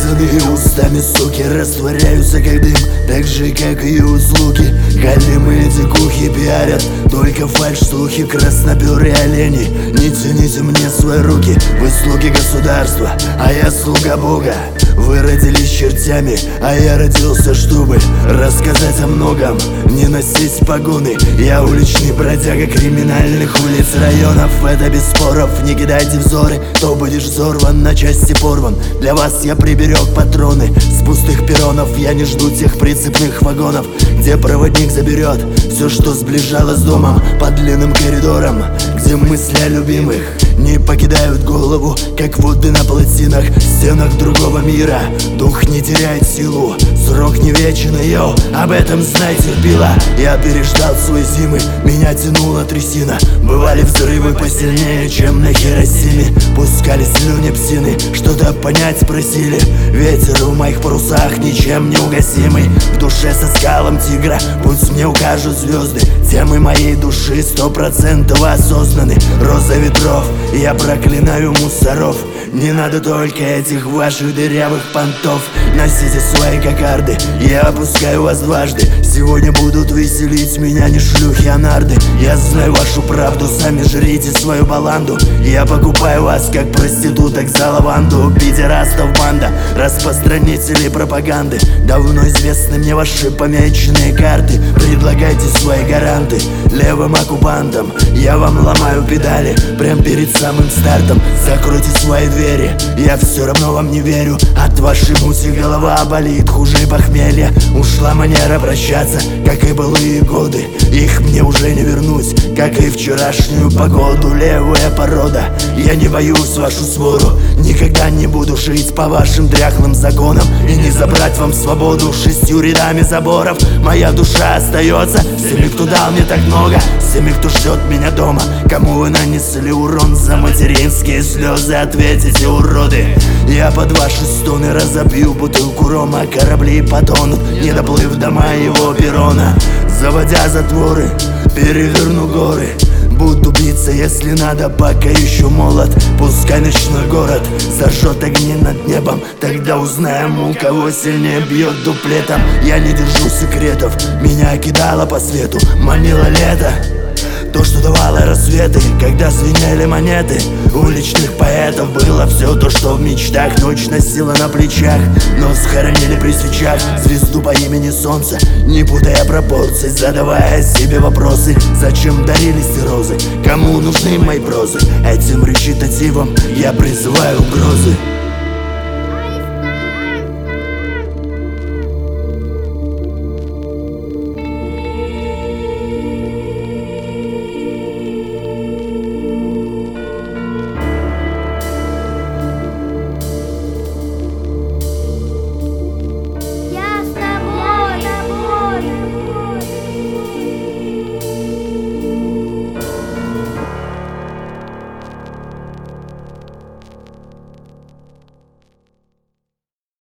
Сказанные устами суки растворяются как дым, так же как и услуги. Голимые дикухи пиарят только фальшь, слухи, красноперые олени. Не тяните мне свои руки, вы слуги государства, а я слуга Бога. Вы родились чертями, а я родился, чтобы рассказать о многом, не носить погоны. Я уличный бродяга криминальных улиц районов. Это без споров, не кидайте взоры, то будешь взорван, на части порван. Для вас я приберег патроны с пустых перронов. Я не жду тех прицепных вагонов, где проводник заберет все, что сближало с домом. По длинным коридорам, где мысли о любимых не покидают голову, как воды на плотинах, стенах другого мира. Дух не теряет силу, срок не вечен, йоу, об этом знай, терпила. Я переждал свои зимы, меня тянула трясина. Бывали взрывы посильнее, чем на Хиросиме. Пускали слюни псины, что-то понять просили. Ветер в моих парусах ничем не угасимый. В душе со скалом тигра, пусть мне укажут звезды. Темы моей души 100% осознаны. Роза ветров, я проклинаю мусоров. Не надо только этих ваших дырявых понтов. Носите свои кокарды, я опускаю вас дважды. Сегодня будут веселить меня не шлюхи, а нарды. Я знаю вашу правду, сами жрите свою баланду. Я покупаю вас как проституток за лаванду. Пидерастов банда, распространители пропаганды. Давно известны мне ваши помеченные карты. Предлагайте свои гаранты левым оккупантам. Я вам ломаю педали прям перед самым стартом. Закройте свои двери, я все равно вам не верю. От вашей мути голова болит хуже похмелья. Ушла манера прощаться, как и былые годы. Их мне уже не вернуть, как и вчерашнюю погоду. Левая порода, я не боюсь вашу свору. Никогда не буду жить по вашим дряхлым законам и не забрать вам свободу 6 рядами заборов. Моя душа остается с теми, кто дал мне так много, с теми, кто ждет меня дома. Кому вы нанесли урон за материнские слезы, ответите, уроды. Я под ваши стоны разобью бутылку рома. Корабли потонут, не доплыв до моего перрона. Заводя затворы, переверну горы. Буду биться, если надо, пока еще молод. Пускай ночной город зажжет огни над небом. Тогда узнаем, у кого сильнее бьет дуплетом. Я не держу секретов, меня кидало по свету. Манило лето, то, что давало рассветы, когда звенели монеты. Уличных поэтов было все то, что в мечтах. Ночь носила на плечах, но схоронили при свечах звезду по имени Солнце, не путая пропорций, задавая себе вопросы. Зачем дарились те розы, кому нужны мои прозы? Этим речитативом я призываю угрозы.